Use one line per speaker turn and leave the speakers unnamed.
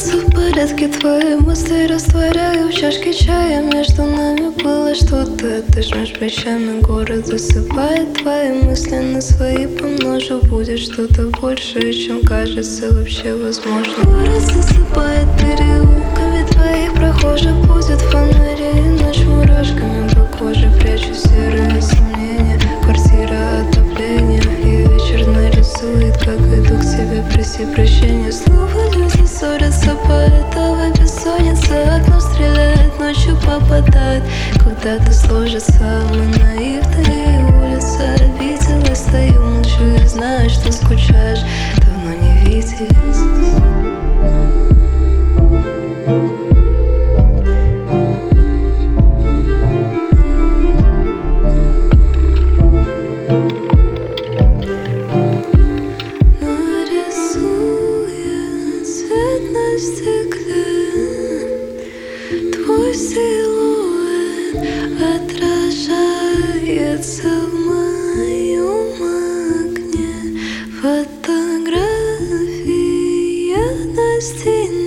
все в порядке, твои мысли растворяю в чашке чая. Между нами было что-то, ты жмешь плечами, город засыпает. Твои мысли на свои помножу, будет что-то большее, чем кажется вообще возможно. Город засыпает переулками твоих прохожих, будет фонари и ночь мурашками по коже прячу серые сомнения. Квартира отопления и вечер нарисует, как иду к тебе, проси прощения. Снова люди ссорятся, по этого бессонница. Окно стреляет, ночью попадает. Когда-то сложится, мы наивные, улица обиделась. Стою, молчу и знаю, что скучаешь, давно не виделись. На стекле твой силуэт отражается в моем окне. Фотография на стене.